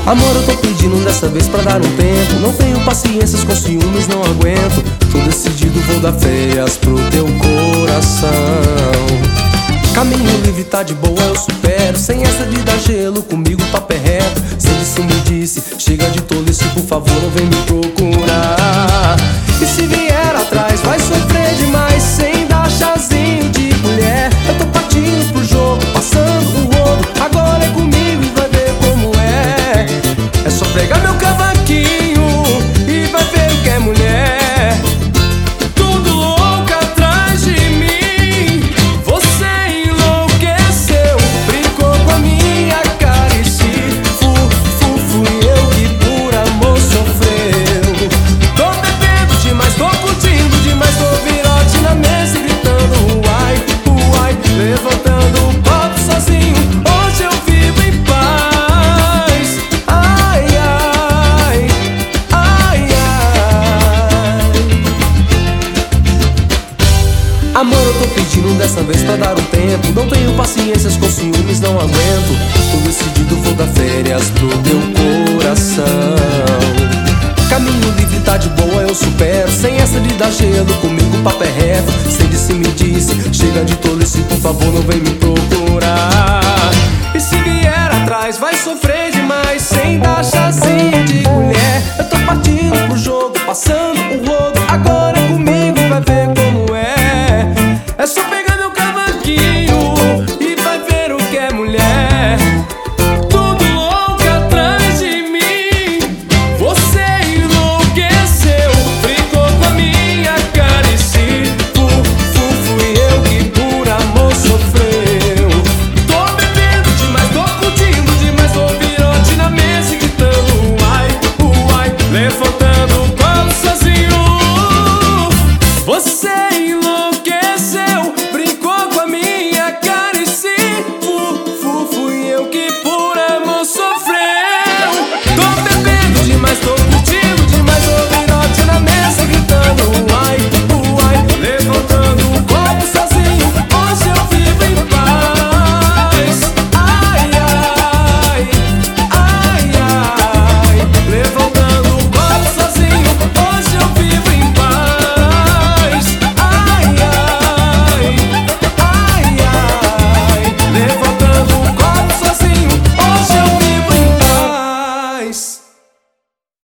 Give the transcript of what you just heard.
Amor, eu tô pedindo dessa vez pra dar um tempo. Não tenho paciências com ciúmes, não aguento. Tô decidido, vou dar férias pro teu coração. Caminho livre tá de boa, eu supero. Sem essa de dar gelo, comigo o papo é reto. Cê disse, me disse, chega de tolice, por favor, não vem me procurar. E se vier atrás, vai sofrer demais sem dar chazinho de mulher. Eu tô partindo pro jogo, passando o rodo. Agora é comigo e vai ver como é. É só pegar meu cavaquinho e vai ver o que é mulher. Tudo louco atrás de mim. Você enlouqueceu, brincou com a minha cara e se fui eu que por amor sofreu. Tô bebendo demais, tô curtindo demais, tô virote na mesa e gritando uai, uai, levantando o copo sozinho. Hoje eu vivo em paz. Ai, ai, ai, ai. Amor, eu tô pedindo dessa vez pra dar um tempo. Não tenho paciências com ciúmes, não aguento. Tô decidido, vou dar férias pro teu coração. Caminho livre tá de boa, eu supero. Sem essa de dar gelo, comigo o papo é reto. Cê disse, me disse, chega de tolice, por favor, não vem me procurar. E se vier atrás, vai sofrer demais sem dar chazinho de mulher. Eu tô partindo pro jogo, passando